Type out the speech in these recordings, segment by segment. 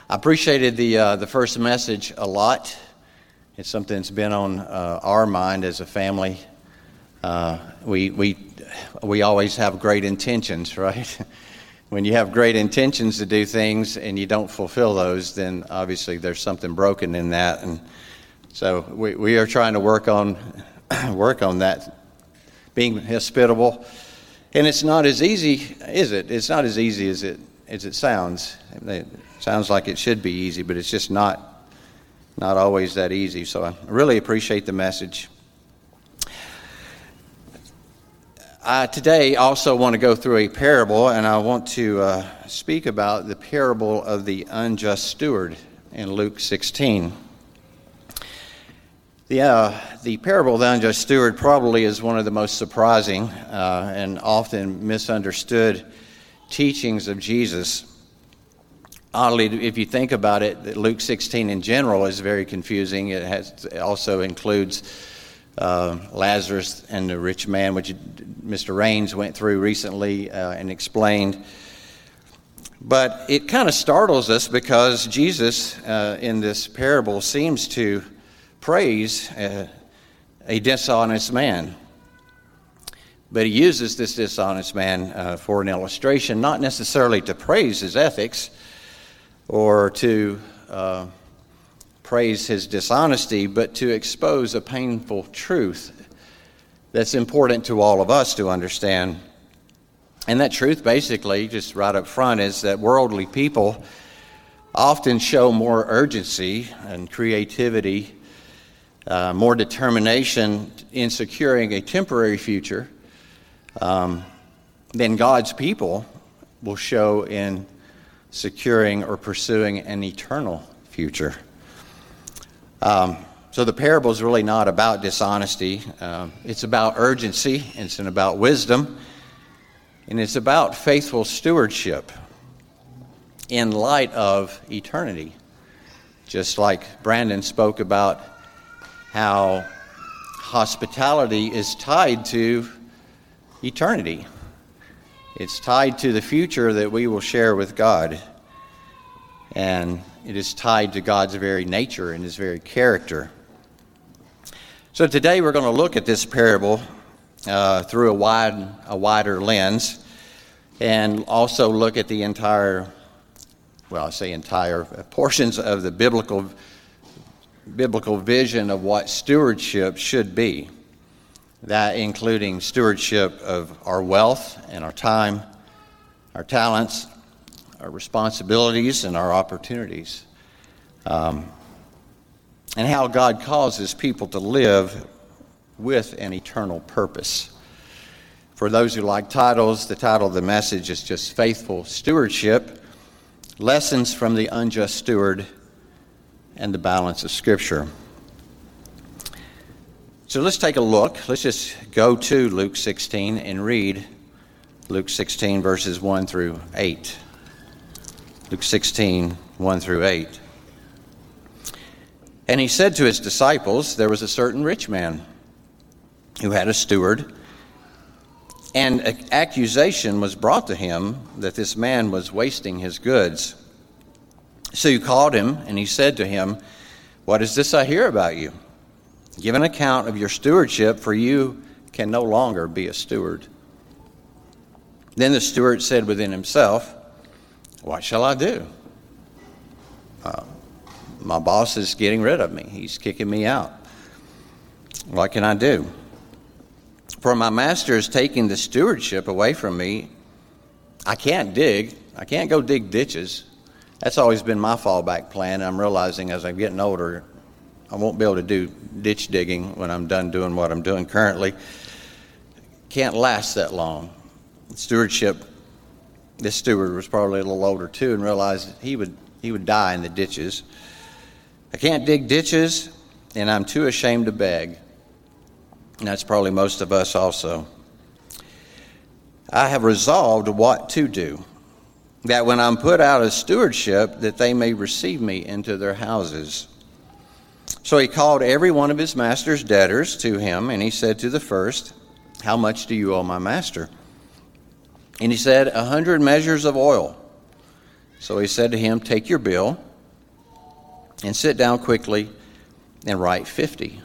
I appreciated the first message a lot. It's something that's been on our mind as a family. We always have great intentions, right? When you have great intentions to do things and you don't fulfill those, then obviously there's something broken in that. And so we are trying to work on that, being hospitable. And it's not as easy, is it? It's not as easy as it sounds. It sounds like it should be easy, but it's just not always that easy. So I really appreciate the message. I today also want to go through a parable, and I want to speak about the parable of the unjust steward in Luke 16. The parable of the unjust steward probably is one of the most surprising and often misunderstood teachings of Jesus. Oddly, if you think about it, Luke 16 in general is very confusing. It also includes Lazarus and the rich man, which Mr. Raines went through recently and explained. But it kind of startles us because Jesus in this parable seems to praise a dishonest man. But he uses this dishonest man for an illustration, not necessarily to praise his ethics or to praise his dishonesty, but to expose a painful truth that's important to all of us to understand. And that truth, basically, just right up front, is that worldly people often show more urgency and creativity, more determination in securing a temporary future than God's people will show in securing or pursuing an eternal future. So the parable is really not about dishonesty. It's about urgency. It's about wisdom. And it's about faithful stewardship in light of eternity. Just like Brandon spoke about how hospitality is tied to eternity. It's tied to the future that we will share with God. And it is tied to God's very nature and his very character. So today we're going to look at this parable through a wider lens, and also look at the entire portions of the biblical vision of what stewardship should be. That including stewardship of our wealth and our time, our talents, our responsibilities, and our opportunities. And how God causes people to live with an eternal purpose. For those who like titles, the title of the message is just Faithful Stewardship, Lessons from the Unjust Steward and the Balance of Scripture. So let's take a look. Let's just go to Luke 16 and read Luke 16 verses 1 through 8. Luke 16, 1 through 8. And he said to his disciples, there was a certain rich man who had a steward, and an accusation was brought to him that this man was wasting his goods. So he called him, and he said to him, what is this I hear about you? Give an account of your stewardship, for you can no longer be a steward. Then the steward said within himself, what shall I do? My boss is getting rid of me. He's kicking me out. What can I do? For my master is taking the stewardship away from me. I can't go dig ditches. That's always been my fallback plan. I'm realizing as I'm getting older, I won't be able to do ditch digging when I'm done doing what I'm doing currently. Can't last that long. Stewardship, this steward was probably a little older too, and realized he would die in the ditches. I can't dig ditches, and I'm too ashamed to beg. And that's probably most of us also. I have resolved what to do, that when I'm put out of stewardship, that they may receive me into their houses. So he called every one of his master's debtors to him, and he said to the first, how much do you owe my master? And he said, 100 measures of oil. So he said to him, take your bill and sit down quickly and write 50.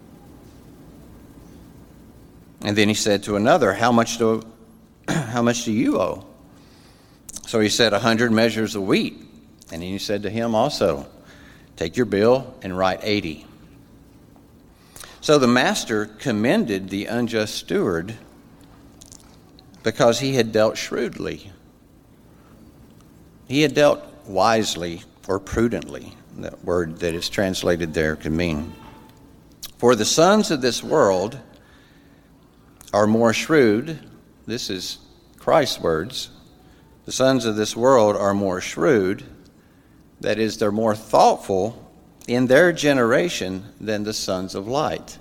And then he said to another, how much do you owe? So he said, 100 measures of wheat. And then he said to him also, take your bill and write 80. So the master commended the unjust steward because he had dealt shrewdly. He had dealt wisely or prudently. That word that is translated there can mean. For the sons of this world are more shrewd. This is Christ's words. The sons of this world are more shrewd. That is, they're more thoughtful in their generation than the sons of light.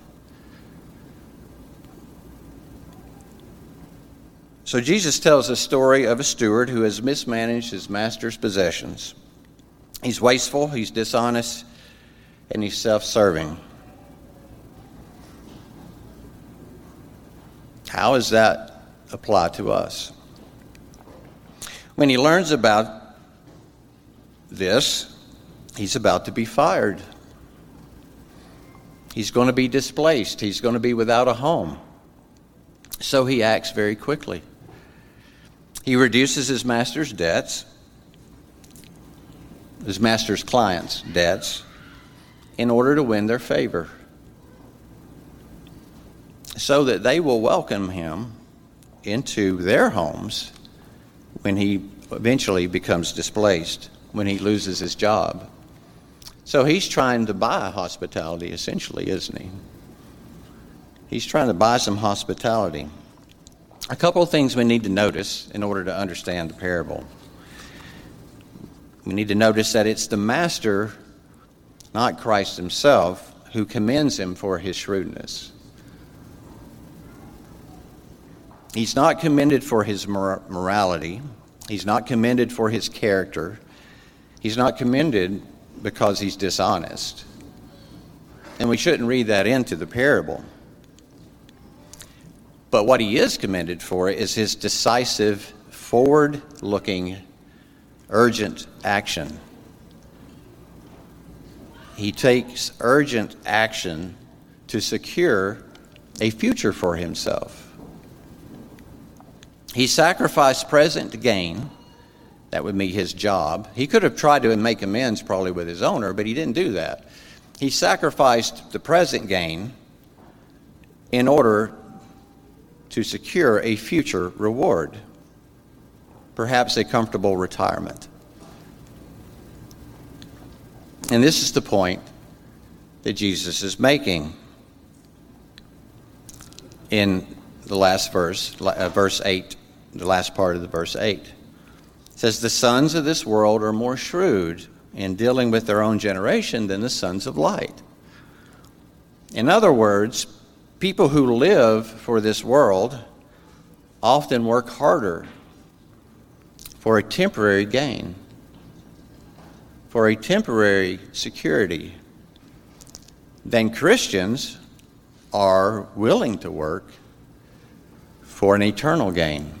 So Jesus tells a story of a steward who has mismanaged his master's possessions. He's wasteful, he's dishonest, and he's self-serving. How does that apply to us? When he learns about this, he's about to be fired. He's going to be displaced. He's going to be without a home. So he acts very quickly. He reduces his master's debts, his master's clients' debts, in order to win their favor, so that they will welcome him into their homes when he eventually becomes displaced, when he loses his job. So he's trying to buy hospitality, essentially, isn't he? He's trying to buy some hospitality. A couple of things we need to notice in order to understand the parable. We need to notice that it's the master, not Christ himself, who commends him for his shrewdness. He's not commended for his morality. He's not commended for his character. He's not commended because he's dishonest. And we shouldn't read that into the parable. But what he is commended for is his decisive, forward-looking, urgent action. He takes urgent action to secure a future for himself. He sacrificed present gain. That would be his job. He could have tried to make amends probably with his owner, but he didn't do that. He sacrificed the present gain in order to secure a future reward, perhaps a comfortable retirement. And this is the point that Jesus is making in the last verse, verse 8, the last part of the verse 8. It says, the sons of this world are more shrewd in dealing with their own generation than the sons of light. In other words, people who live for this world often work harder for a temporary gain, for a temporary security, than Christians are willing to work for an eternal gain.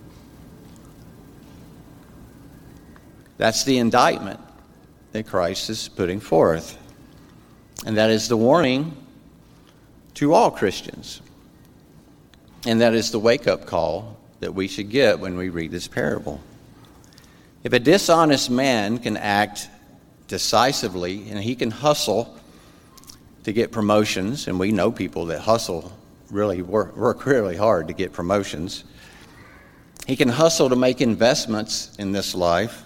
That's the indictment that Christ is putting forth. And that is the warning to all Christians. And that is the wake-up call that we should get when we read this parable. If a dishonest man can act decisively and he can hustle to get promotions, and we know people that hustle really work really hard to get promotions. He can hustle to make investments in this life.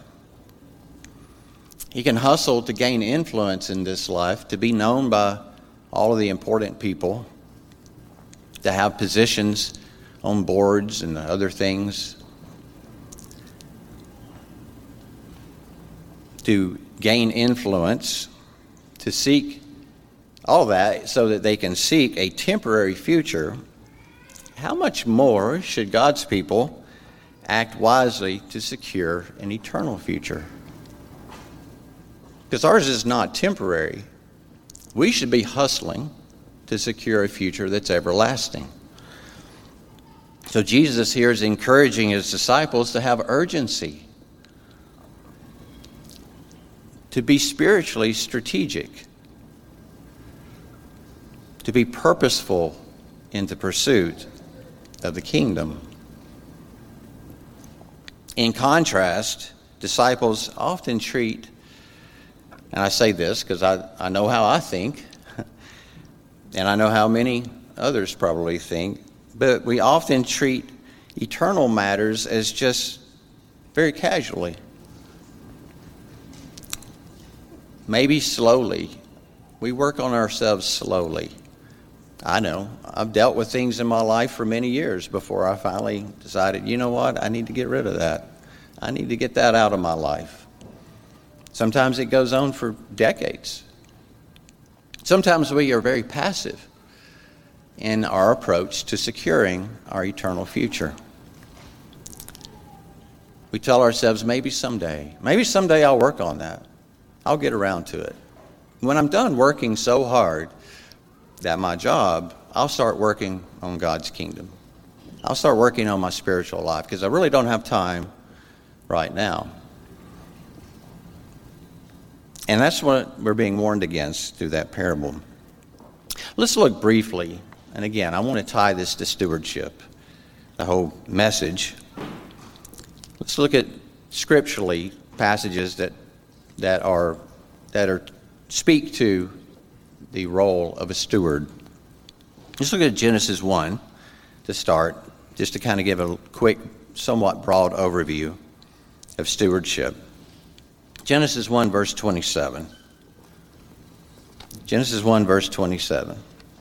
He can hustle to gain influence in this life, to be known by all of the important people, to have positions on boards and other things, to gain influence, to seek all that so that they can seek a temporary future. How much more should God's people act wisely to secure an eternal future? Because ours is not temporary. We should be hustling to secure a future that's everlasting. So Jesus here is encouraging his disciples to have urgency, to be spiritually strategic, to be purposeful in the pursuit of the kingdom. In contrast, disciples often treat, and I say this because I know how I think, and I know how many others probably think, but we often treat eternal matters as just very casually. Maybe slowly. We work on ourselves slowly. I know. I've dealt with things in my life for many years before I finally decided, you know what, I need to get rid of that. I need to get that out of my life. Sometimes it goes on for decades. Sometimes we are very passive in our approach to securing our eternal future. We tell ourselves, maybe someday I'll work on that. I'll get around to it. When I'm done working so hard at my job, I'll start working on God's kingdom. I'll start working on my spiritual life because I really don't have time right now. And that's what we're being warned against through that parable. Let's look briefly, and again, I want to tie this to stewardship, the whole message. Let's look at scripturally passages that speak to the role of a steward. Let's look at Genesis 1 to start, just to kind of give a quick, somewhat broad overview of stewardship. Genesis 1, verse 27. Genesis 1, verse 27.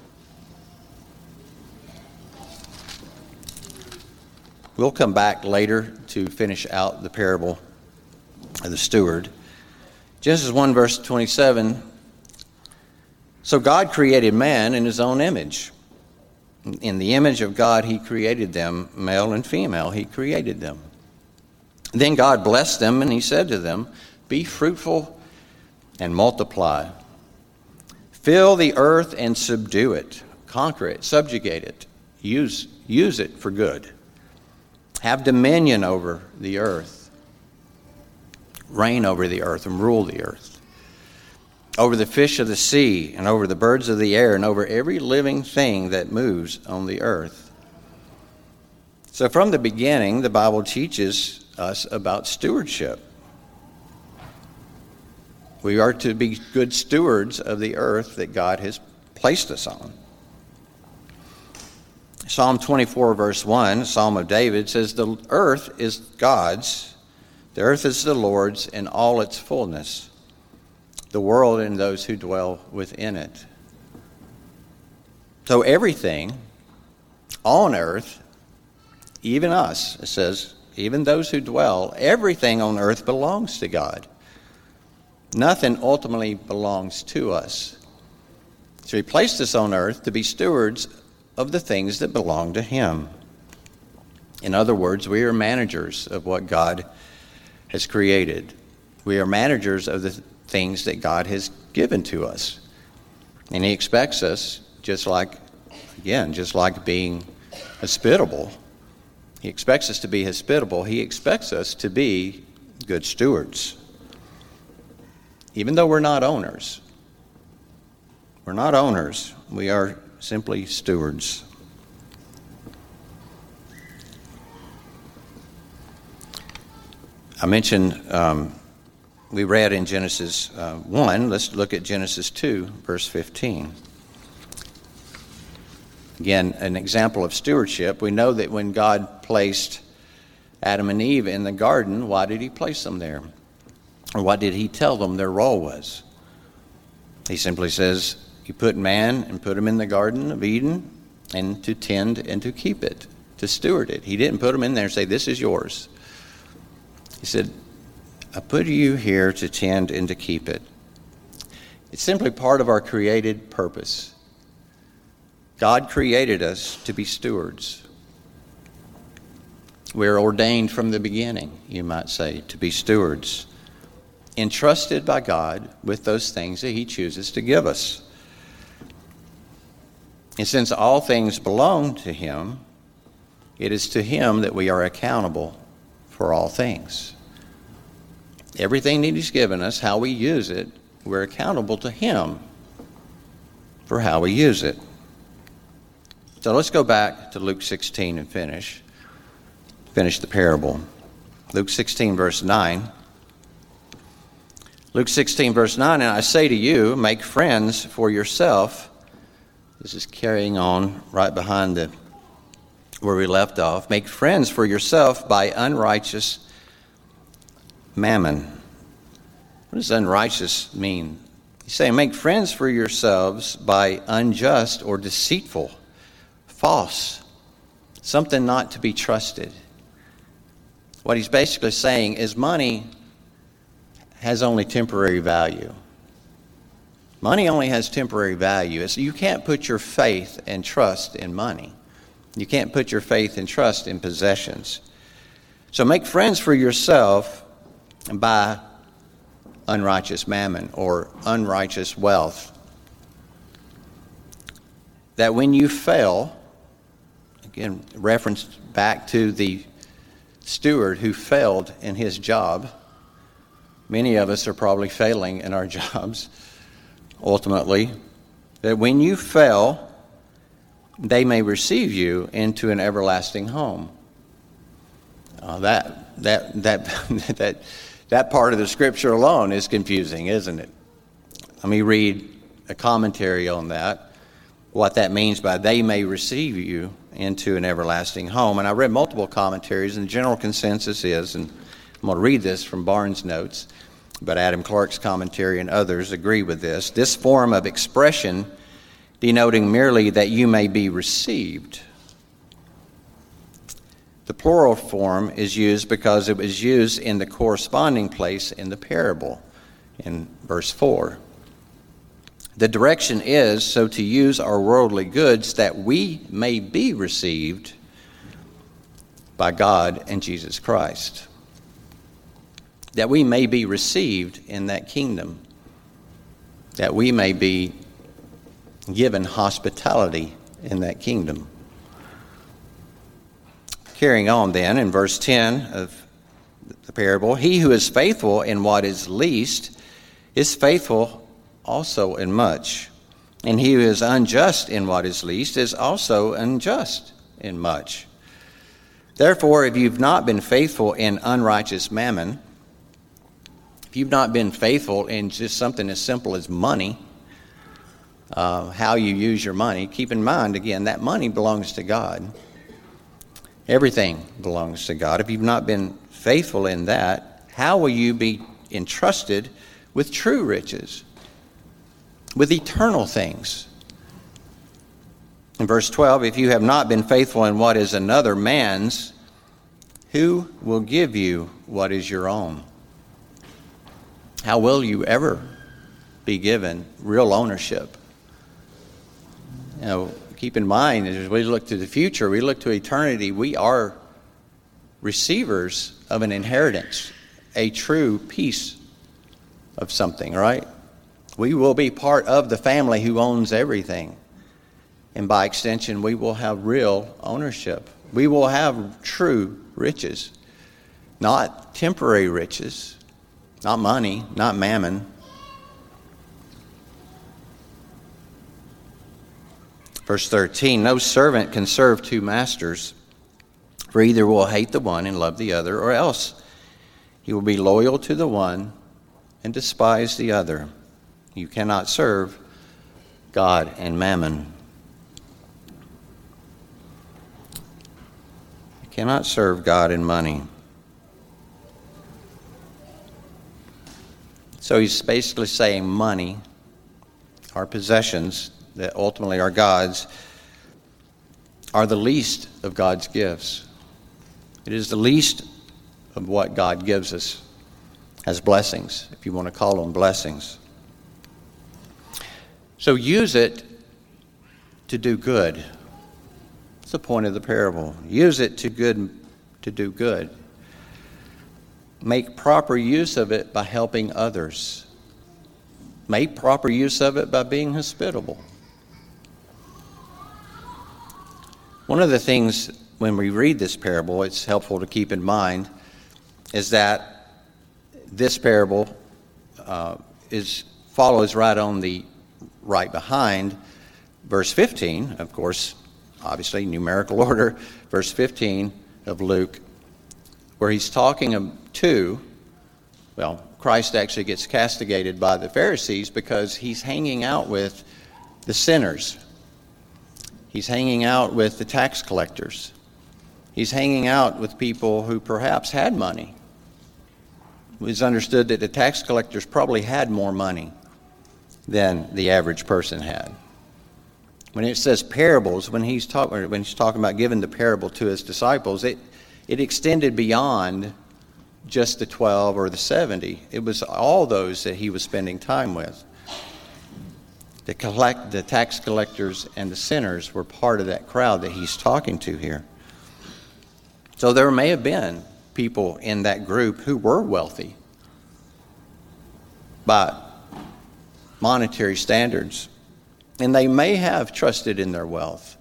We'll come back later to finish out the parable of the steward. Genesis 1, verse 27. So God created man in his own image. In the image of God, he created them, male and female, he created them. Then God blessed them, and he said to them, be fruitful and multiply. Fill the earth and subdue it. Conquer it, subjugate it. Use it for good. Have dominion over the earth. Reign over the earth and rule the earth. Over the fish of the sea and over the birds of the air and over every living thing that moves on the earth. So from the beginning, the Bible teaches us about stewardship. We are to be good stewards of the earth that God has placed us on. Psalm 24, verse 1, Psalm of David, says, the earth is God's, the earth is the Lord's in all its fullness, the world and those who dwell within it. So everything on earth, even us, it says, even those who dwell, everything on earth belongs to God. Nothing ultimately belongs to us. So he placed us on earth to be stewards of the things that belong to him. In other words, we are managers of what God has created. We are managers of the things that God has given to us. And he expects us, just like being hospitable. He expects us to be hospitable. He expects us to be good stewards. Even though we're not owners. We're not owners. We are simply stewards. I mentioned we read in Genesis 1. Let's look at Genesis 2, verse 15. Again, an example of stewardship. We know that when God placed Adam and Eve in the garden, why did he place them there? Or what did he tell them their role was? He simply says, he put man and put him in the Garden of Eden and to tend and to keep it, to steward it. He didn't put them in there and say, this is yours. He said, I put you here to tend and to keep it. It's simply part of our created purpose. God created us to be stewards. We're ordained from the beginning, you might say, to be stewards. Entrusted by God with those things that he chooses to give us. And since all things belong to him, it is to him that we are accountable for all things. Everything that he's given us, how we use it, we're accountable to him for how we use it. So let's go back to Luke 16 and finish the parable. Luke 16, verse 9. Luke 16, verse 9, and I say to you, make friends for yourself. This is carrying on right behind where we left off. Make friends for yourself by unrighteous mammon. What does unrighteous mean? He's saying make friends for yourselves by unjust or deceitful, false, something not to be trusted. What he's basically saying is money has only temporary value. Money only has temporary value. So you can't put your faith and trust in money. You can't put your faith and trust in possessions. So make friends for yourself by unrighteous mammon or unrighteous wealth. That when you fail, again, reference back to the steward who failed in his job. Many of us are probably failing in our jobs, ultimately. That when you fail, they may receive you into an everlasting home. That part of the scripture alone is confusing, isn't it? Let me read a commentary on that, what that means by they may receive you into an everlasting home. And I read multiple commentaries, and the general consensus is, and I'm going to read this from Barnes' notes, but Adam Clark's commentary and others agree with this. This form of expression denoting merely that you may be received. The plural form is used because it was used in the corresponding place in the parable, in verse 4. The direction is so to use our worldly goods that we may be received by God and Jesus Christ. That we may be received in that kingdom. That we may be given hospitality in that kingdom. Carrying on then in verse 10 of the parable, he who is faithful in what is least is faithful also in much. And he who is unjust in what is least is also unjust in much. Therefore, if you've not been faithful in unrighteous mammon, if you've not been faithful in just something as simple as money, how you use your money, keep in mind, again, that money belongs to God. Everything belongs to God. If you've not been faithful in that, how will you be entrusted with true riches, with eternal things? In verse 12, if you have not been faithful in what is another man's, who will give you what is your own? How will you ever be given real ownership? You know, keep in mind, as we look to the future, we look to eternity, we are receivers of an inheritance, a true piece of something, right? We will be part of the family who owns everything. And by extension, we will have real ownership. We will have true riches, not temporary riches, not money, not mammon. Verse 13, no servant can serve two masters, for either will hate the one and love the other, or else he will be loyal to the one and despise the other. You cannot serve God and mammon. You cannot serve God and money. So he's basically saying money, our possessions that ultimately are God's, are the least of God's gifts. It is the least of what God gives us as blessings, if you want to call them blessings. So use it to do good. That's the point of the parable. Use it to do good. Make proper use of it by helping others. Make proper use of it by being hospitable. One of the things when we read this parable, it's helpful to keep in mind, is that this parable follows right behind verse 15, of course, obviously numerical order, verse 15 of Luke, where he's talking to, Christ actually gets castigated by the Pharisees because he's hanging out with the sinners. He's hanging out with the tax collectors. He's hanging out with people who perhaps had money. It was understood that the tax collectors probably had more money than the average person had. When it says parables, when he's talking about giving the parable to his disciples, it extended beyond just the 12 or the 70. It was all those that he was spending time with. The tax collectors and the sinners were part of that crowd that he's talking to here. So there may have been people in that group who were wealthy by monetary standards, and they may have trusted in their wealth.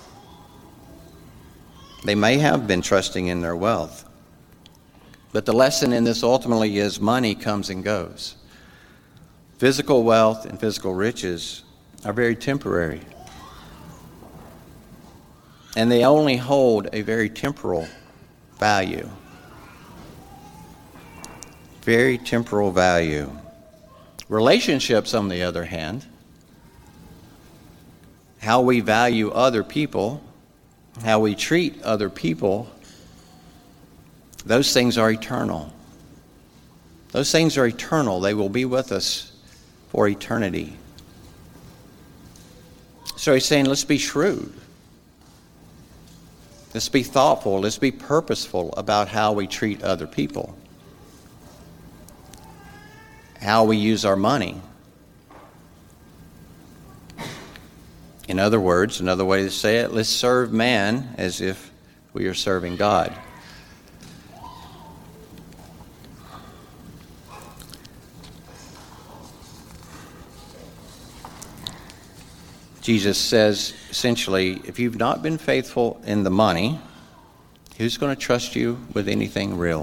They may have been trusting in their wealth. But the lesson in this ultimately is money comes and goes. Physical wealth and physical riches are very temporary. And they only hold a very temporal value. Very temporal value. Relationships, on the other hand, how we value other people, how we treat other people, those things are eternal. Those things are eternal. They will be with us for eternity. So he's saying, let's be shrewd. Let's be thoughtful. Let's be purposeful about how we treat other people. How we use our money. In other words, another way to say it, let's serve man as if we are serving God. Jesus says, essentially, if you've not been faithful in the money, who's going to trust you with anything real?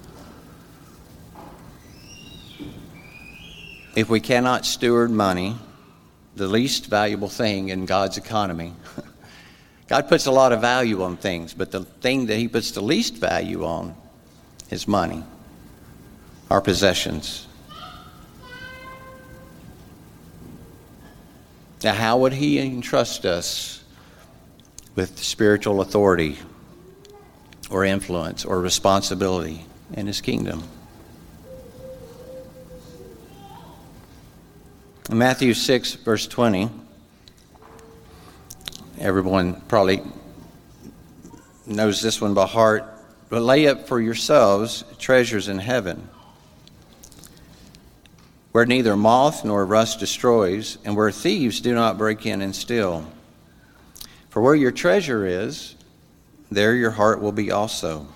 If we cannot steward money, the least valuable thing in God's economy, God puts a lot of value on things, but the thing that he puts the least value on is money, our possessions. Now, how would he entrust us with spiritual authority or influence or responsibility in his kingdom? In Matthew 6, verse 20, everyone probably knows this one by heart, but lay up for yourselves treasures in heaven, where neither moth nor rust destroys, and where thieves do not break in and steal. For where your treasure is, there your heart will be also.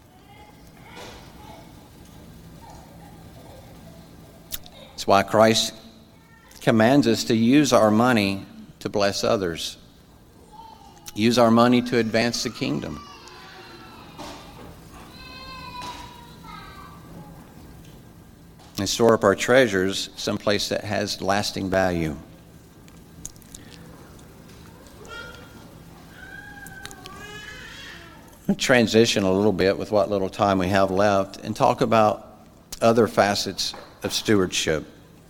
That's why Christ commands us to use our money to bless others. Use our money to advance the kingdom. And store up our treasures someplace that has lasting value. I'll transition a little bit with what little time we have left and talk about other facets of stewardship.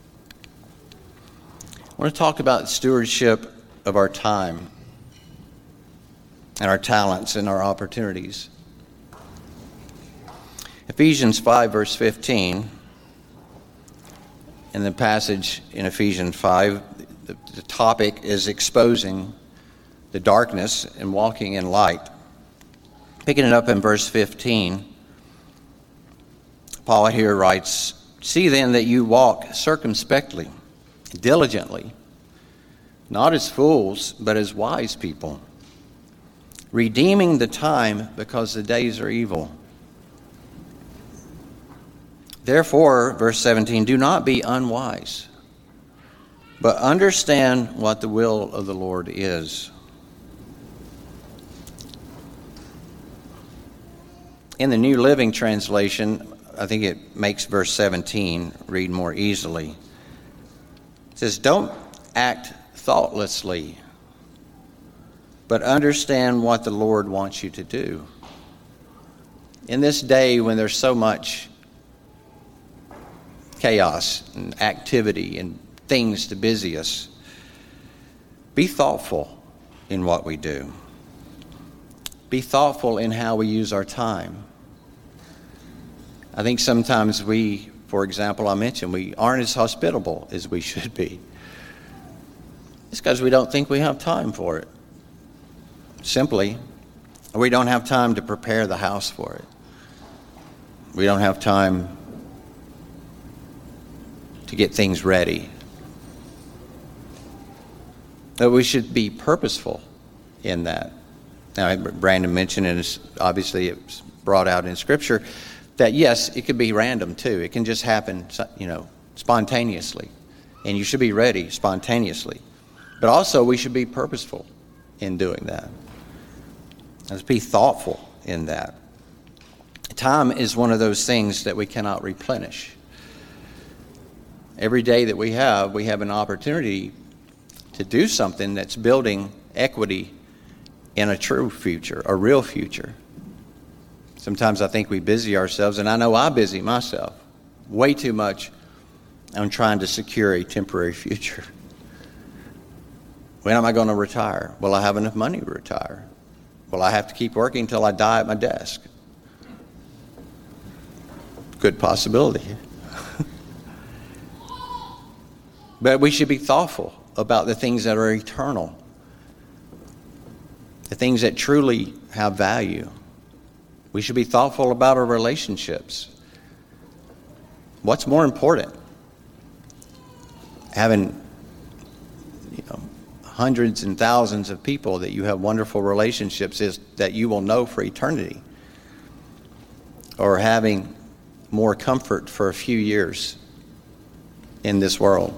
I want to talk about stewardship of our time and our talents and our opportunities. Ephesians 5, verse 15. In the passage in Ephesians 5, the topic is exposing the darkness and walking in light. Picking it up in verse 15, Paul here writes, "See then that you walk circumspectly, diligently, not as fools, but as wise people, redeeming the time because the days are evil. Therefore," verse 17, "do not be unwise, but understand what the will of the Lord is." In the New Living Translation, I think it makes verse 17 read more easily. It says, don't act thoughtlessly, but understand what the Lord wants you to do. In this day when there's so much chaos and activity and things to busy us, be thoughtful in what we do. Be thoughtful in how we use our time. I think sometimes we, for example, I mentioned, we aren't as hospitable as we should be. It's because we don't think we have time for it. Simply, we don't have time to prepare the house for it. We don't have time to get things ready. But we should be purposeful in that. Now, Brandon mentioned, and obviously it's brought out in Scripture, that yes, it could be random too. It can just happen, spontaneously. And you should be ready spontaneously. But also, we should be purposeful in doing that. Let's be thoughtful in that. Time is one of those things that we cannot replenish. Every day that we have an opportunity to do something that's building equity in a true future, a real future. Sometimes I think we busy ourselves, and I know I busy myself way too much on trying to secure a temporary future. When am I going to retire? Will I have enough money to retire? Will I have to keep working until I die at my desk? Good possibility. But we should be thoughtful about the things that are eternal, the things that truly have value. We should be thoughtful about our relationships. What's more important? Having hundreds and thousands of people that you have wonderful relationships is that you will know for eternity, or having more comfort for a few years in this world.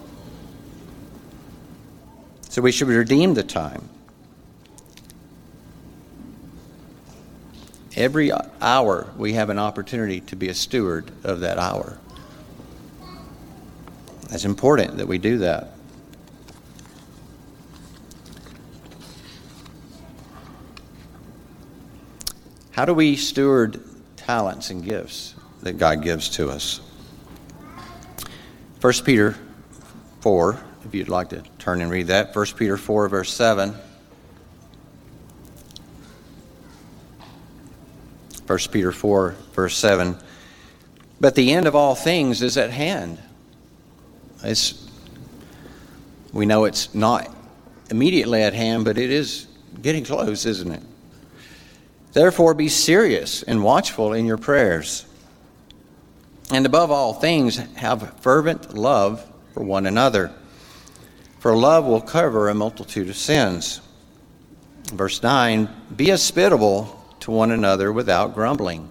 So we should redeem the time. Every hour we have an opportunity to be a steward of that hour. It's important that we do that. How do we steward talents and gifts that God gives to us? 1 Peter 4, if you'd like to turn and read that. 1 Peter 4, verse 7. 1 Peter 4, verse 7. But the end of all things is at hand. We know it's not immediately at hand, but it is getting close, isn't it? Therefore, be serious and watchful in your prayers. And above all things, have fervent love for one another. For love will cover a multitude of sins. Verse 9, be hospitable to one another without grumbling.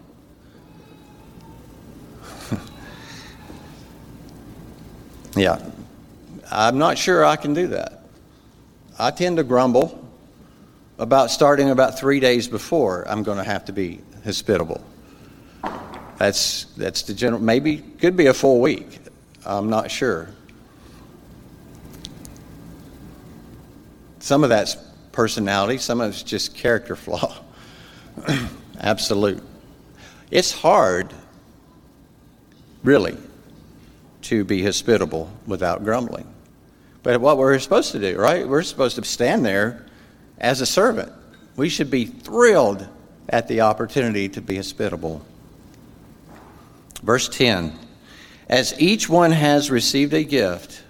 Yeah, I'm not sure I can do that. I tend to grumble about starting about 3 days before I'm going to have to be hospitable. That's the general. Maybe could be a full week. I'm not sure. Some of that's personality. Some of it's just character flaw. Absolute. It's hard, really, to be hospitable without grumbling. But what we're supposed to do, right? We're supposed to stand there as a servant. We should be thrilled at the opportunity to be hospitable. Verse 10, as each one has received a gift,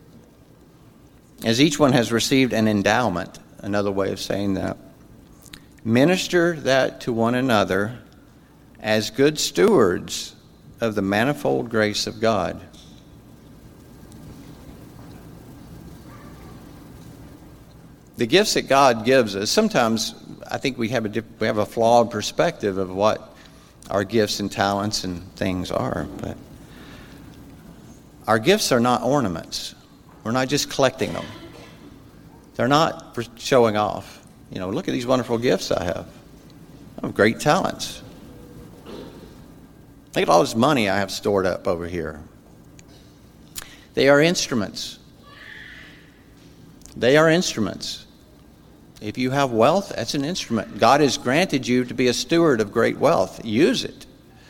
as each one has received an endowment, another way of saying that, minister that to one another as good stewards of the manifold grace of God. The gifts that God gives us, sometimes I think we have a flawed perspective of what our gifts and talents and things are. But our gifts are not ornaments. We're not just collecting them. They're not for showing off. Look at these wonderful gifts I have. I have great talents. Look at all this money I have stored up over here. They are instruments. They are instruments. If you have wealth, that's an instrument. God has granted you to be a steward of great wealth. Use it.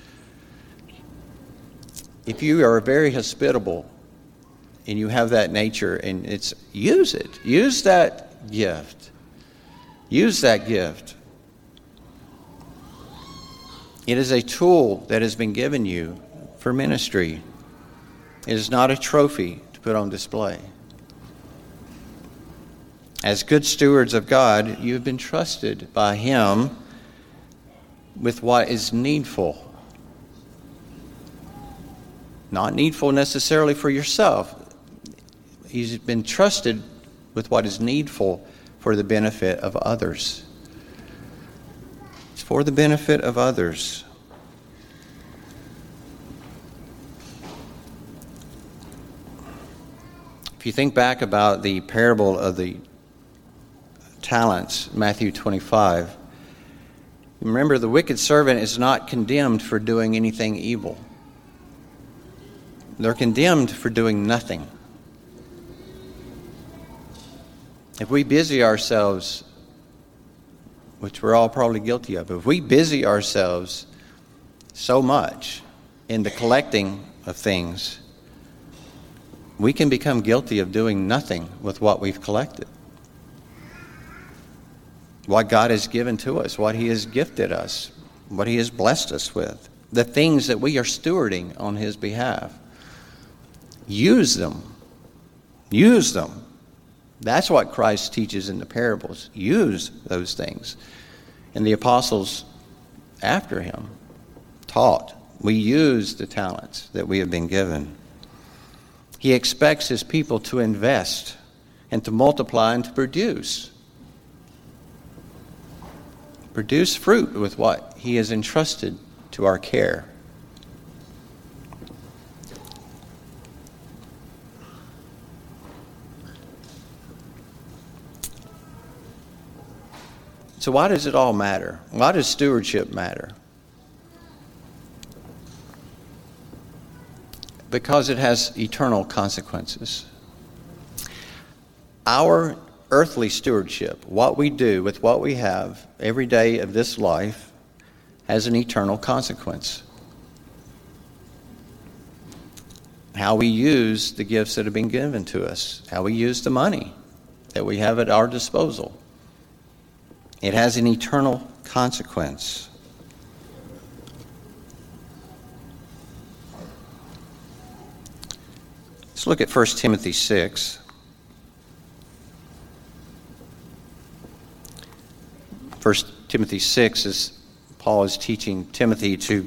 If you are very hospitable and you have that nature, and use it. Use that gift. Use that gift. It is a tool that has been given you for ministry. It is not a trophy to put on display. As good stewards of God, you have been trusted by Him with what is needful. Not needful necessarily for yourself. He's been trusted with what is needful for the benefit of others. It's for the benefit of others. If you think back about the parable of the talents, Matthew 25, remember the wicked servant is not condemned for doing anything evil. They're condemned for doing nothing. If we busy ourselves, which we're all probably guilty of, if we busy ourselves so much in the collecting of things, we can become guilty of doing nothing with what we've collected. What God has given to us, what He has gifted us, what He has blessed us with, the things that we are stewarding on His behalf. Use them. Use them. That's what Christ teaches in the parables. Use those things. And the apostles after Him taught. We use the talents that we have been given. He expects His people to invest and to multiply and to produce. Produce fruit with what He has entrusted to our care. So why does it all matter? Why does stewardship matter? Because it has eternal consequences. Our earthly stewardship, what we do with what we have every day of this life, has an eternal consequence. How we use the gifts that have been given to us, how we use the money that we have at our disposal. It has an eternal consequence. Let's look at 1 Timothy 6. 1 Timothy 6 is Paul is teaching Timothy to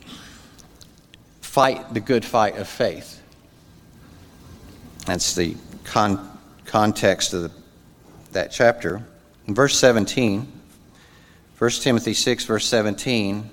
fight the good fight of faith. That's the context of that chapter. In verse 17, 1 Timothy 6, verse 17,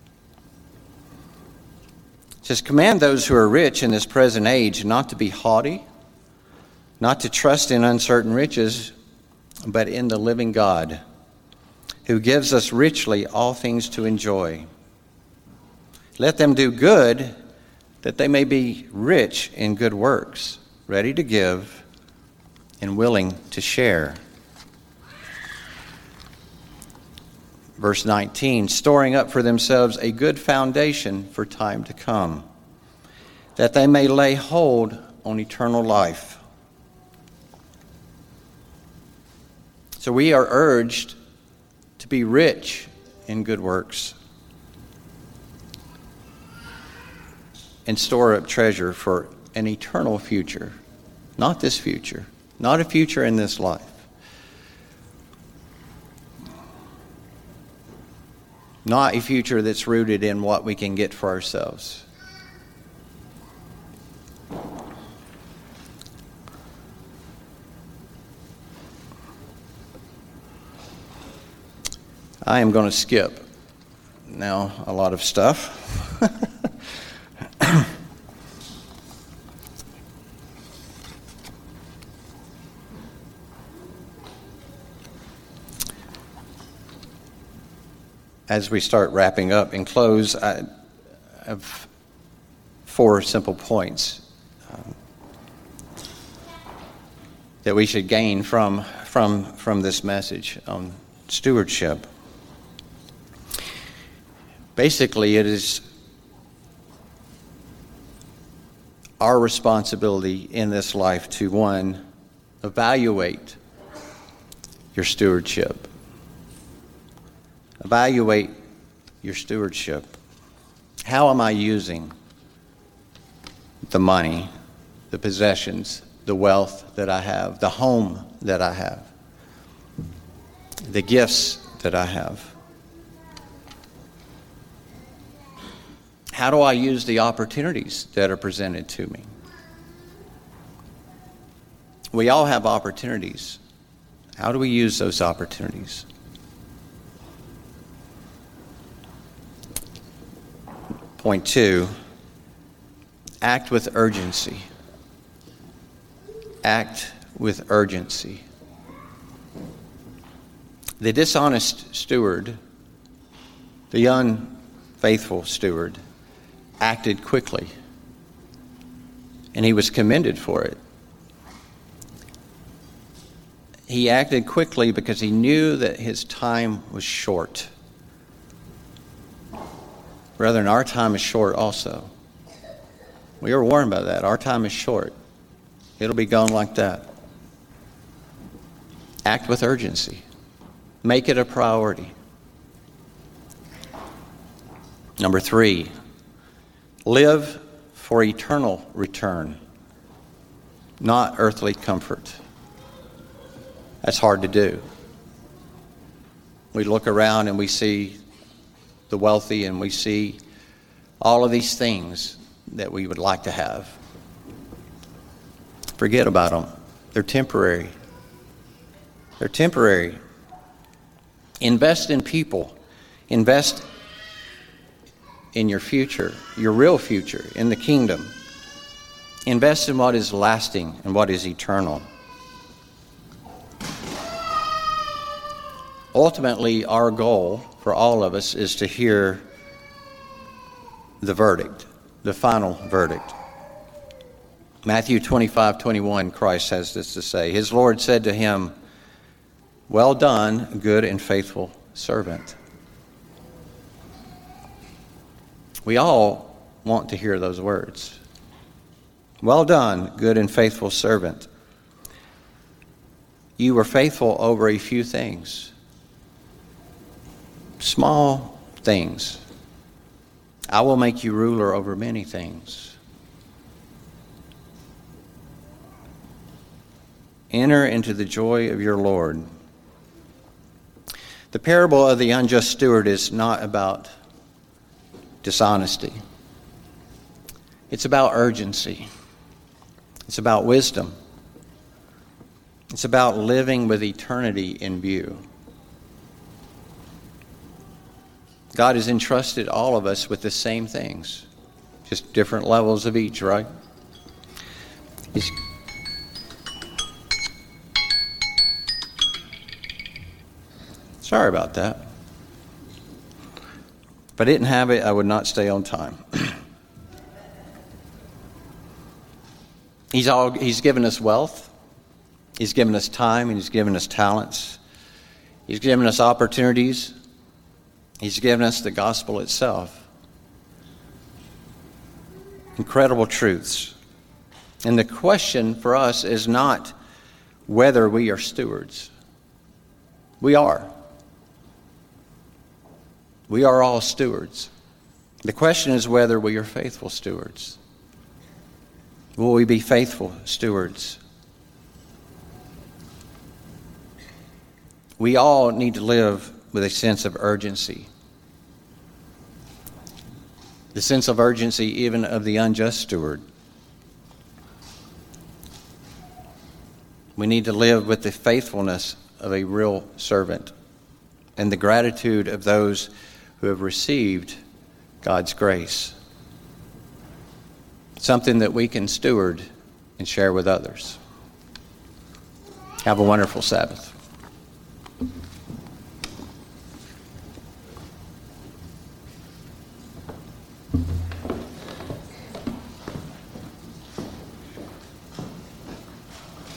it says, "Command those who are rich in this present age not to be haughty, not to trust in uncertain riches, but in the living God, who gives us richly all things to enjoy. Let them do good, that they may be rich in good works, ready to give and willing to share." Verse 19, "Storing up for themselves a good foundation for time to come, that they may lay hold on eternal life." So we are urged to be rich in good works and store up treasure for an eternal future, not this future, not a future in this life. Not a future that's rooted in what we can get for ourselves. I am going to skip now a lot of stuff. As we start wrapping up and close, I of 4 simple points that we should gain from this message on stewardship. Basically, it is our responsibility in this life to, 1, evaluate your stewardship. Evaluate your stewardship. How am I using the money, the possessions, the wealth that I have, the home that I have, the gifts that I have? How do I use the opportunities that are presented to me? We all have opportunities. How do we use those opportunities? Point 2, act with urgency. Act with urgency. The dishonest steward, the unfaithful steward, acted quickly, and he was commended for it. He acted quickly because he knew that his time was short. Brethren, our time is short also. We are warned by that. Our time is short. It'll be gone like that. Act with urgency. Make it a priority. Number 3, live for eternal return, not earthly comfort. That's hard to do. We look around and we see the wealthy and we see all of these things that we would like to have. Forget about them. They're temporary. They're temporary. Invest in people. Invest in your future, your real future, in the kingdom. Invest in what is lasting and what is eternal. Ultimately, our goal for all of us is to hear the verdict, the final verdict. Matthew 25:21, Christ has this to say. His Lord said to him, "Well done, good and faithful servant." We all want to hear those words. Well done, good and faithful servant. You were faithful over a few things. Small things. I will make you ruler over many things. Enter into the joy of your Lord. The parable of the unjust steward is not about dishonesty. It's about urgency. It's about wisdom. It's about living with eternity in view. God has entrusted all of us with the same things, just different levels of each, right? Sorry about that. If I didn't have it, I would not stay on time. He's given us wealth. He's given us time, and He's given us talents. He's given us opportunities. He's given us the gospel itself. Incredible truths. And the question for us is not whether we are stewards. We are. We are all stewards. The question is whether we are faithful stewards. Will we be faithful stewards? We all need to live with a sense of urgency. The sense of urgency even of the unjust steward. We need to live with the faithfulness of a real servant and the gratitude of those who have received God's grace. Something that we can steward and share with others. Have a wonderful Sabbath.